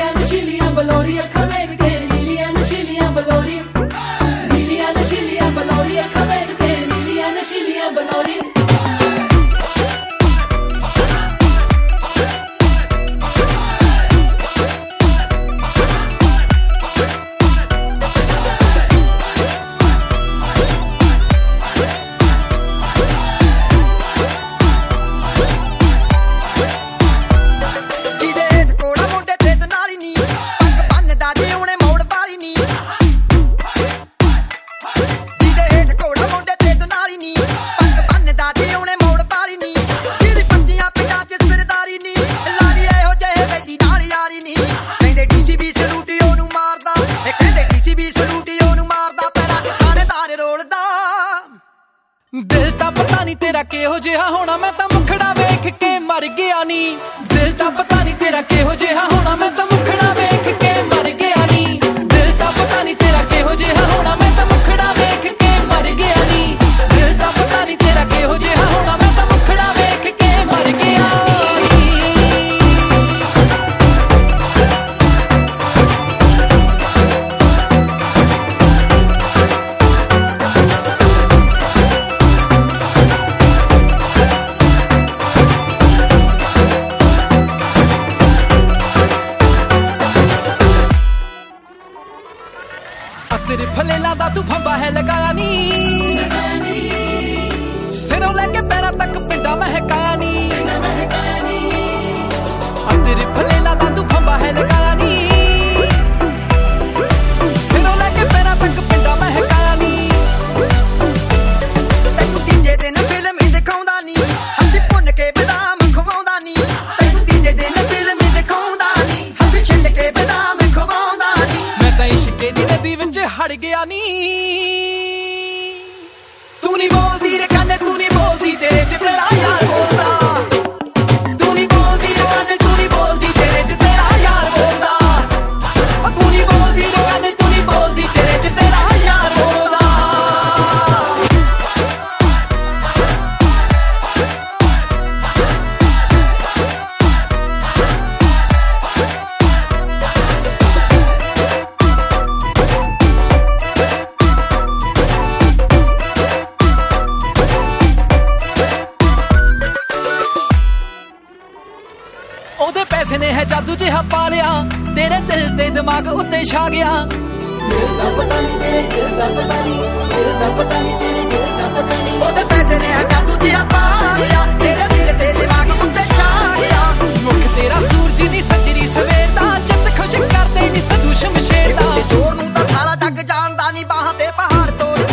ਨਸ਼ੀਲੀਆਂ ਬਲੋਰੀ ਅੱਖਾਂ ਵੇਖ ਕੇ ਨੀਲੀਆਂ ਨਸ਼ੀਲੀਆਂ ਬਲੋਰੀ ਨੀਲੀਆਂ ਨਸ਼ੀਲੀਆਂ ਬਲੋਰੀ ਅੱਖਾਂ ਵੇਖ ਕੇ ਨੀਲੀਆਂ ਨਸ਼ੀਲੀਆਂ ਬਲੋਰੀ दिल तां पता नहीं तेरा किहो जिहा होना मैं तां मुखड़ा वेख के मर गया नी दिल तां पता नहीं तेरा किहो जिहा होना मैं तां मुखड़ा वेख के मर गया नी दिल तां पता नहीं तेरा किहो जिहा होना मैं तां मुखड़ा वेख के मर गया नी दिल तां पता नहीं तेरा किहो जिहा होना मैं तां मुखड़ा वेख के मर गया तेरे फलेला दा तू फंबा है लगाया नी सिरों लेके पैरों तक पिंडा महकाया नी तेरे फलेला दा तू फंबा है लगाया नी सिरों लेके पैरों तक पिंडा महकाया नी तैनू तीजे दिन फिल्म दिखाउंदा नी हंसी भुन के बदाम खवाउंदा नी तैनू तीजे दिन फिल्म दिखाउंदा नी हंसी छिल के बदाम खवाउंदा नी मैं तां इश्क दी नदी विच हड़ गया नी तू नहीं बोलती रे कन्ने तू नहीं बोलती तेरे च तेरा यार बोलदा तू नहीं बोलती रे कन्ने तू नहीं बोलती तेरे च तेरा यार बोलदा तू नहीं बोलती रे कन्ने तू नहीं बोलती तेरे च तेरा यार बोलदा ओदे पैसे ने है जादू जिहा पा लिया तेरे दिल ते दिमाग उत्ते छा गया दिल दा पता नहीं तेरे दिल दा पता नहीं दिल दा पता नहीं तेरे दिल दा पता नहीं ओदे पैसे ने है जादू जिहा पा लिया तेरे दिल ते दिमाग उत्ते छा गया मुख तेरा सूरज नी सजरी सवेरदा जत खुश कर दे नी सदू शमशेर दा जोर नूं तां सारा जग जानदा नी बाहां ते पहाड़ तोड़